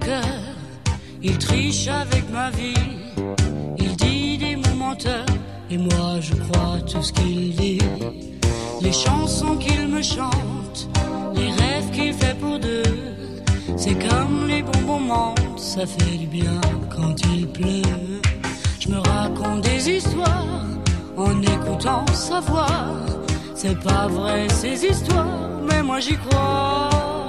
cœur, il triche avec ma vie. Il dit des mots menteurs, et moi je crois tout ce qu'il dit. Les chansons qu'il me chante, les rêves qu'il fait pour deux, c'est comme les bons moments, ça fait du bien quand il pleut. Je me raconte des histoires en écoutant sa voix. C'est pas vrai ces histoires, mais moi j'y crois.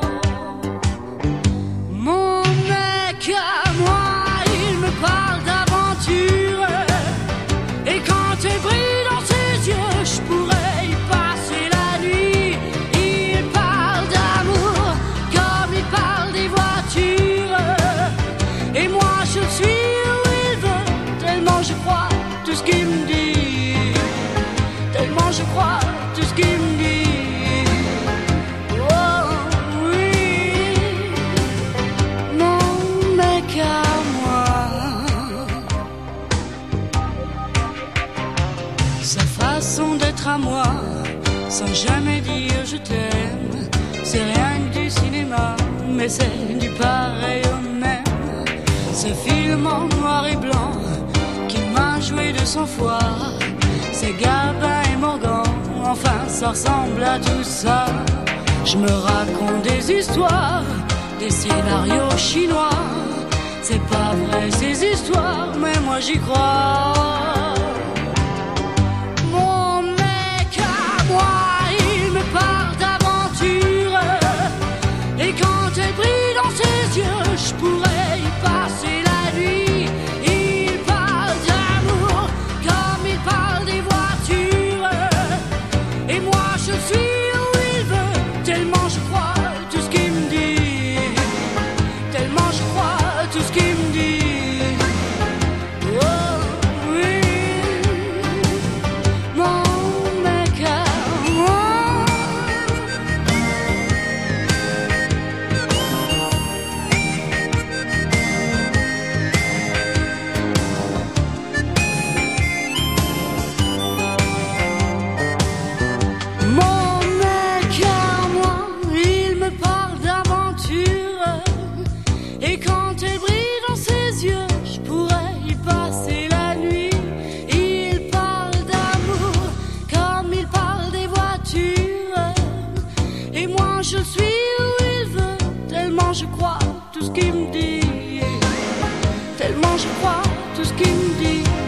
Mon mec à moi, il me parle d'aventure, et quand elle brille dans ses yeux, je pourrais y passer la nuit. Il parle d'amour comme il parle des voitures, et moi je suis où il veut, tellement je crois tout ce qu'il me dit, tellement je crois tout ce qu'il me dit. D'être à moi, sans jamais dire je t'aime, c'est rien que du cinéma, mais c'est du pareil au même. Ce film en noir et blanc qui m'a joué de sang-froid, c'est Gabin et Morgan, enfin ça ressemble à tout ça. Je me raconte des histoires, des scénarios chinois, c'est pas vrai ces histoires, mais moi j'y crois. Il me parle d'aventure, et quand elle brille dans ses yeux, je pourrais y passer la nuit. Il parle d'amour comme il parle des voitures, et moi je suis où il veut, tellement je crois tout ce qu'il me dit, tellement je crois tout ce qu'il me dit. Je suis où il veut, tellement je crois tout ce qu'il me dit, tellement je crois tout ce qu'il me dit.